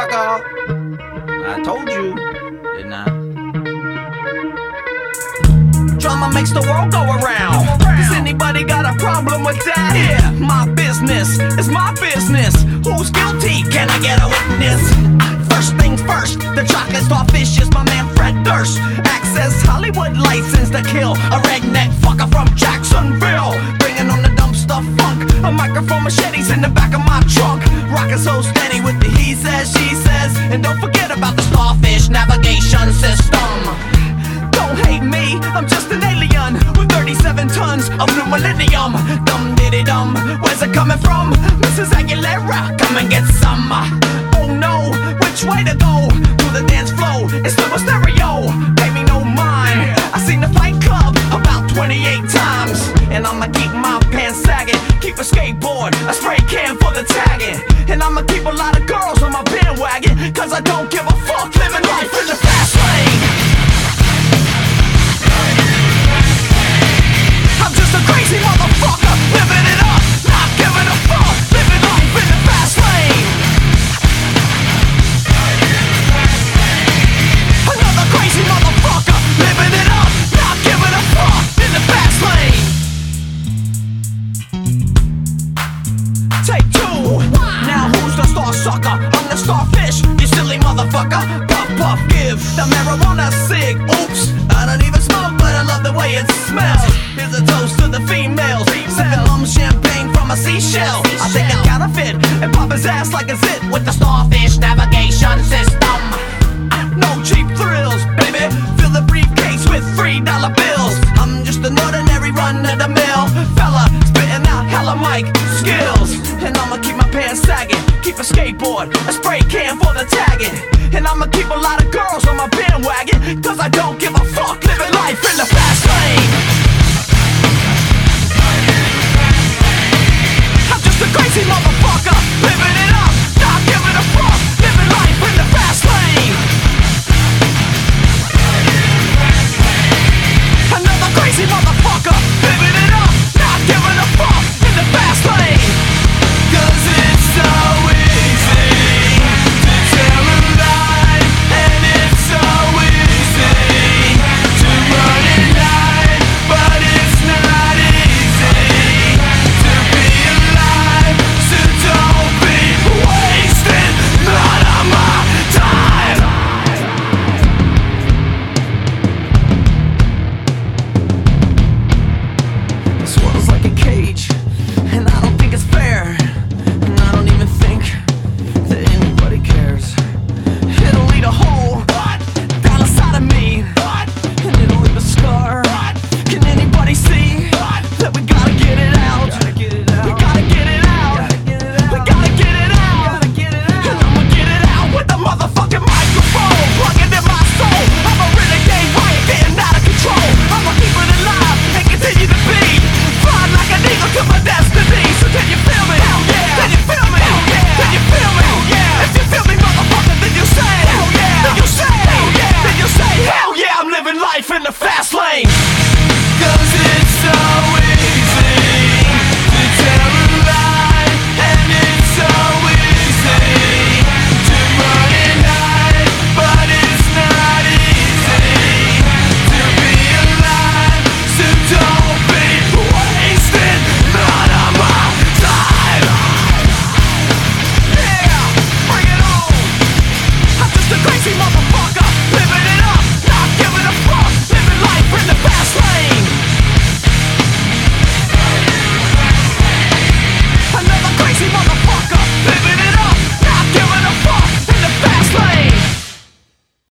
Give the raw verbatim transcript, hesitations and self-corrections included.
motherfucker. I told you, didn't I? Drama makes the world go around. Does anybody got a problem with that? Yeah, my business is my business. Who's guilty? Can I get a witness? First things first, the chocolate starfish is my man Fred Durst. Access Hollywood license to kill a redneck fucker from Jacksonville. Bringing on the dumpster funk, a microphone machetes in the back of my trunk. Rockin' so steady with the he says, she says. And don't forget about the starfish navigation system. Don't hate me, I'm just an alien with thirty-seven tons of new millennium. Dum diddy dum, where's it coming from? Missus Aguilera, come and get some. Oh no, which way to go? Through the dance flow, it's Super Stereo. Pay me no mind, I seen the Fight Club about twenty-eight times. And I'ma keep my pants sagging, keep a skateboard, a spray can for the tagging. And I'ma keep a lot of girls on my bandwagon, cause I don't give a fuck, living life in the fast lane. I'm just a crazy motherfucker, living it up, not giving a fuck, living life in the fast lane. Another crazy motherfucker, living it up, not giving a fuck, in the fast lane. Take two, now who's the star sucker? I'm the starfish, you silly motherfucker. Puff puff, give the marijuana cig. Oops, I don't even smoke, but I love the way it smells. Here's a toast to the females, sipping um champagne from a seashell. I take a counterfeit and pop his ass like a zit with the starfish navigation system. No cheap thrills, baby, fill the briefcase with three dollar bills. I'm just an ordinary run-of-the-mill fella, spitting out hella mic skills. And I'ma keep my pants sagging, keep a skateboard, a spray can for the tagging. And I'ma keep a lot of girls on my bandwagon, cause I don't give a fuck, living life in the fast lane. I'm just a crazy motherfucker, living it up, not giving a fuck, living life in the fast lane. Another crazy motherfucker, living it up, not giving a fuck, in the fast lane. Cause it's so easy to tell a lie, and it's so easy to run at night, but it's not easy to be alive, so don't be wasting none of my time. This world's like a cage, and I don't think it's fair. And I don't even think that anybody cares. It'll lead a hole down inside of me, and it'll leave a scar. Can anybody see that we gotta get it out? We gotta get it out. We gotta get it out. And I'ma get it out with the motherfucking microphone plugging in my soul. I'm a renegade riot getting out of control. I'ma keep it alive and continue to be flying like an eagle to my destiny. So can you feel me? Hell yeah. Can you feel me? Hell yeah. Can you feel me? Hell yeah. If you feel me, motherfucker, then you say hell yeah. Then you say hell yeah. Then you say hell yeah. I'm living life in the fast lane. Cause it's so easy to tell a lie, and it's so easy to run at night, but it's not easy to be alive, so don't be wasting none of my time. Yeah, bring it on. I'm just a crazy motherfucker, living it up, not giving a fuck, living life in the fast lane. Another crazy motherfucker.